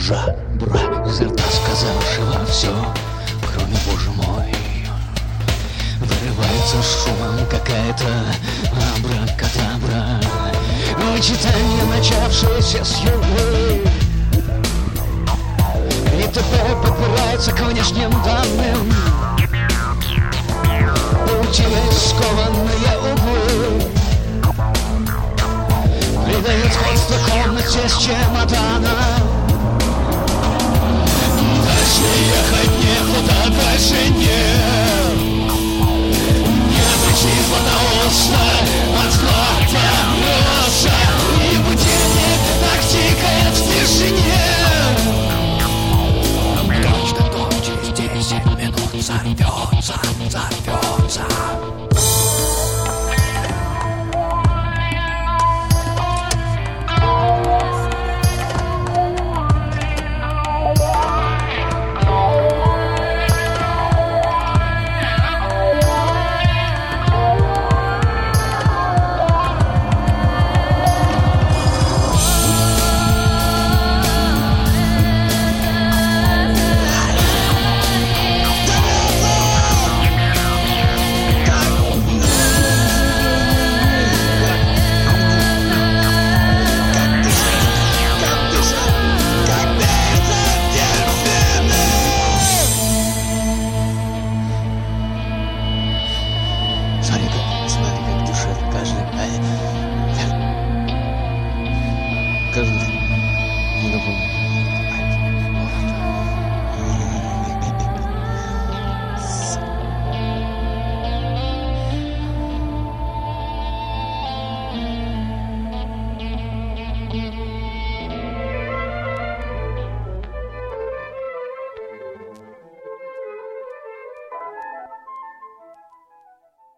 бра, изо рта сказавшего все, кроме, боже мой, вырывается шумом какая-то абракадабра. Вычитание, начавшееся с юга, и теперь подбирается к внешним данным. Поучились скованные углы, придают сходство комнате с чемодана. Дальше ехать некуда, дальше нет.